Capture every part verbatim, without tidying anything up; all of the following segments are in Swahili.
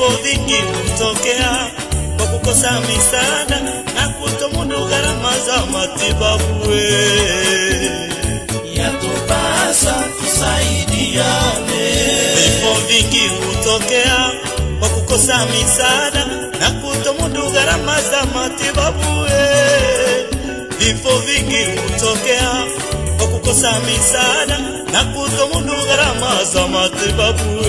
vingi hutokea kwa kukosa misaada na kutomudu gharama za matibabu. Yatupasa tusaidiane. Vifo vingi hutokea kwa kukosa misaada na kutomudu gharama za matibabu. Vifo vingi hutokea kwa kukosa misaada na kutomudu gharama za matibabu.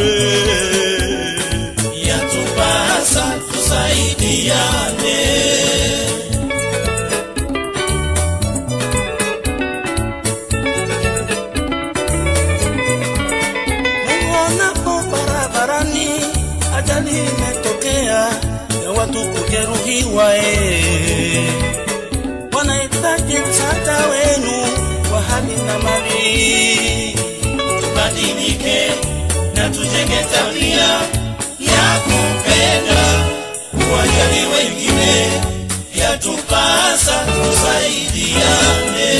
Yatupasa tusaidiane. Muonapo barabarani ajali imetokea ya watu kujeruhiwa, eh, wanahitaji msaada wenu wa hali na mali. Tubadilike na tujenge tabia ya kupenda kuwajali wengine. Yatupasa tusaidiane.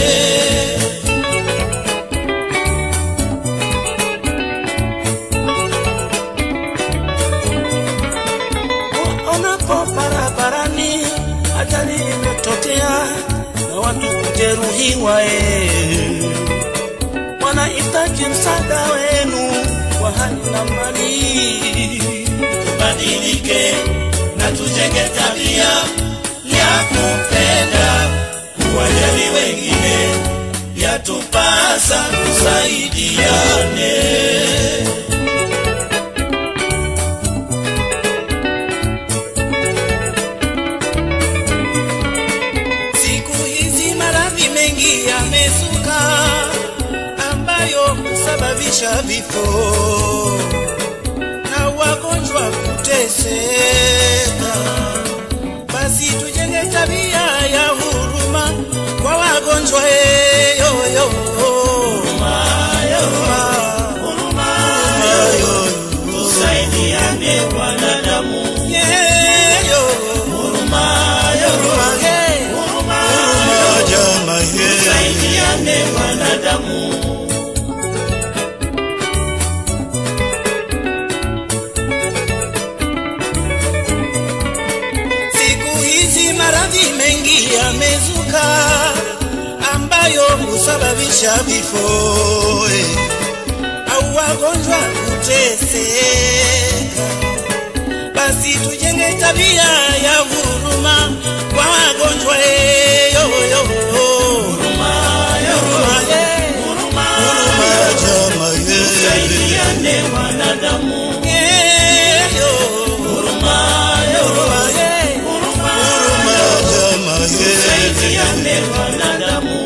Unapo barabarani ajali imetokea na watu kujeruhiwa, eh, wanahitaji msaada wenu wa hali na mali. Tubadilike na tujenge tabia ya kupenda kuwajali wengine. Yatupasa tusaidiane. Siku hizi maradhi mengi yamezuka ambayo husababisha vifo na wagonjwa kuteseka. Basi tujenge tabia ya huruma kwa wagonjwa, eh, yo yo. Huruma, huruma, tusaidiane wanadamu. Yeah, yo. Huruma, Huruma, hey. huruma, Jama, hey. tusaidiane wanadamu. Siku hizi maradhi mengi yamezuka ambayo husababisha vifo, eh, au wagonjwa kuteseka. Basi tujenge tabia ya huruma kwa wagonjwa, eh, yo yo. Huruma, Huruma, eh. huruma, Jama, eh. tusaidiane wanadamu. Yeah, yo. Huruma, Huruma, eh. huruma, Jama, eh. tusaidiane wanadamu.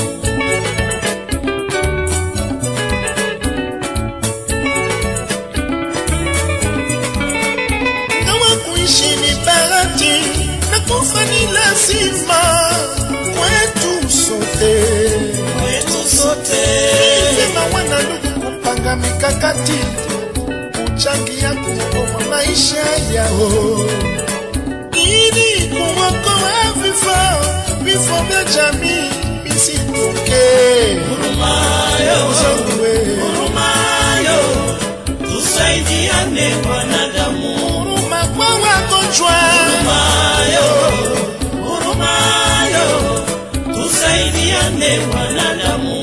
Kama kuishi ni bahati na kufa ni lazima kwetu sote. Kwetu sote. Sema wana ndugu kupanga mikakati kuchangia kuokoa maisha yao ili kuokoa vifo vifo vya jamii visitokee. Hurumayo, hurumayo, tusaidiane wanadamu. Huruma kwa wagonjwa. Hurumayo, hurumayo, tusaidiane wanadamu.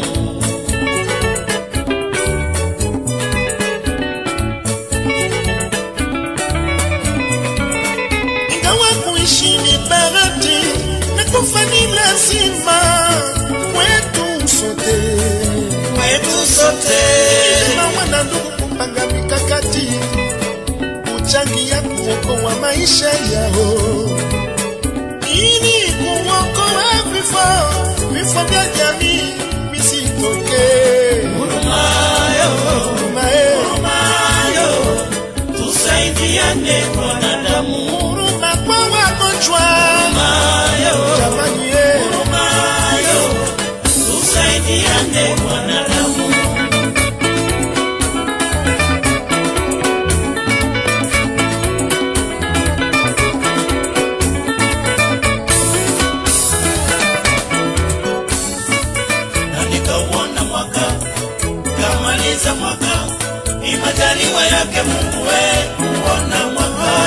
Ingawa kuishi ni bahati na kufa ni lazima kwetu sote. Kwetu sote. Sema wana ndugu kupanga mikakati kuchangia kuokoa maisha yao ili kuokoa vifo vifo vya jamii visitokee. Hurumayo, Hurumayo, hurumayo, tusaidiane wanadamu. huruma kwa wagonjwa. Hurumayo, Jamani, eh. hurumayo, tusaidiane wanadamu. Na nikauona mwaka kamaliza mwaka, ni majaliwa yake Mungu we kuona mwaka.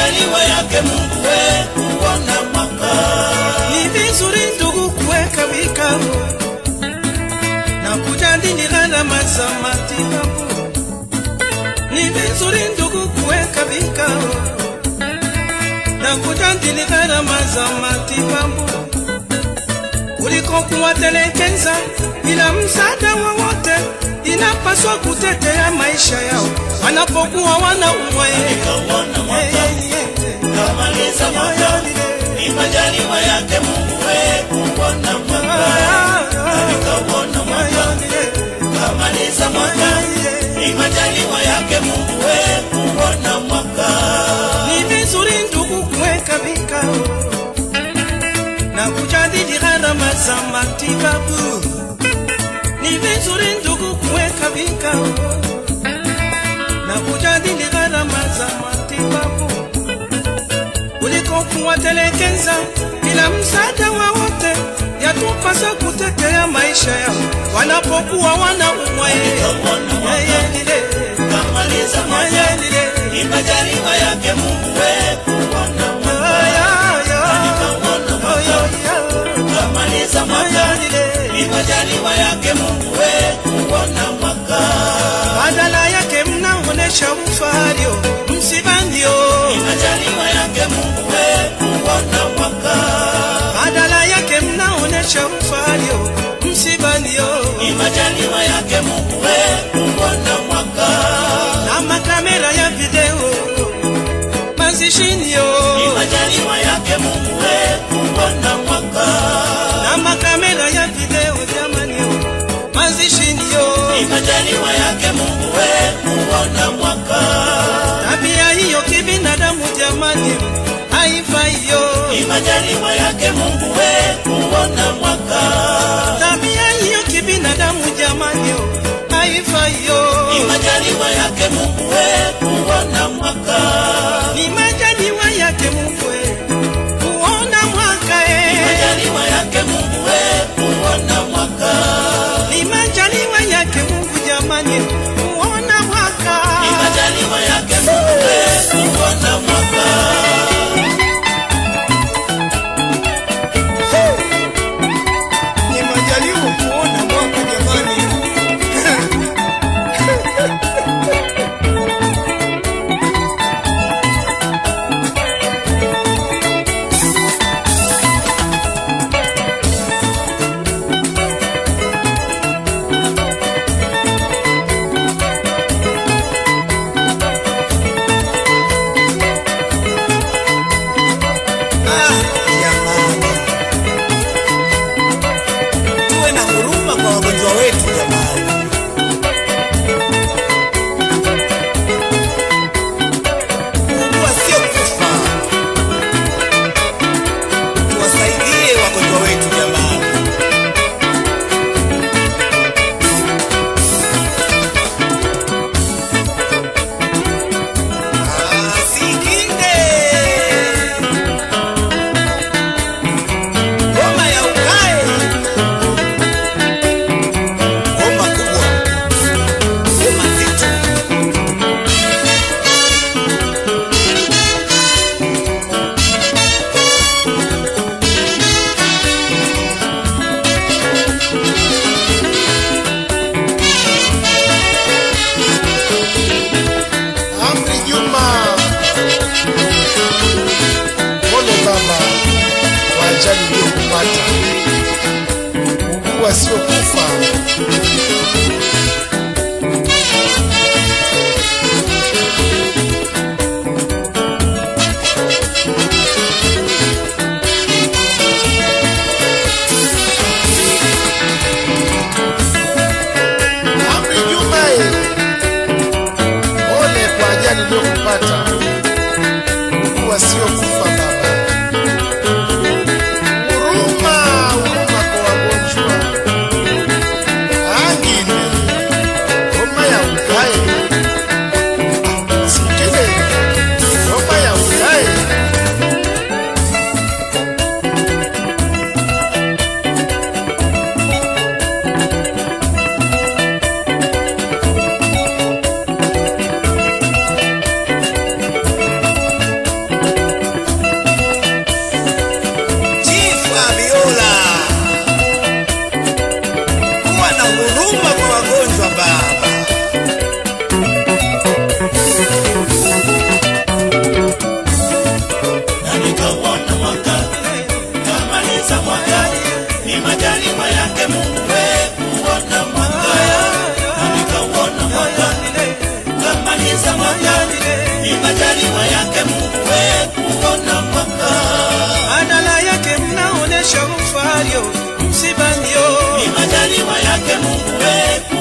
majaliwa yake Mungu we kuona mwaka. Ni vizuri ndugu kuweka vikao na kujadili gharama za matibabu. Ni vizuri ndugu kuweka vikao na kujadili gharama za matibabu kuliko kuwatelekeza bila msaada wowote. Inapaswa kutetea maisha yao wanapokuwa wanaumwa. Kamaliza mwaka, ni majaliwa yake Mungu we kuona mwaka. Nikauona mwaka, kamaliza mwaka, ni majaliwa yake Mungu we kuona mwaka. Ni vizuri ndugu kuweka vikao na kujadili gharama za matibabu. Ni vizuri ndugu kuweka vikao na kujadili gharama za matibabu kuliko kuwatelekeza bila msaada wowote. Yatupasa kutetea maisha yao wanapokuwa wanaumwa. Kamaliza mwaka, ni majaliwa yake Mungu we kuona mwaka. Kamaliza mwaka, ni majaliwa yake Mungu we kuona mwaka. Badala yake mnaonesha ufario msibandio. Ni majaliwa yake Mungu we kuona mwaka. Badala yake mnaonesha ufario msibandio. Ni majaliwa yake Mungu we kuona mwaka. Na makamera ya video mazishinio. Ni majaliwa yake Mungu we kuona mwaka. Na makamera ya video jamani mazishinio. Ni majaliwa yake Mungu we kuona mwaka. Tabia hiyo kibinadamu jamani haifaiyo. Ni majaliwa yake Mungu we kuona mwaka. Tabia hiyo kibinadamu jamani haifaiyo. Ni majaliwa yake Mungu we kuona mwaka. Ni majaliwa yake Mungu we kuona mwaka. Ni majaliwa yake Mungu we kuona mwaka. Ni majaliwa yake Mungu jamani kuona mwaka. Ni majaliwa yake Mungu we kuona mwaka. Ni majaliwa kuona mwaka jamani. Wasiokufa huruma, huruma kwa wagonjwa. Angi Mario, msiba ndio ni majaliwa yake Mungu we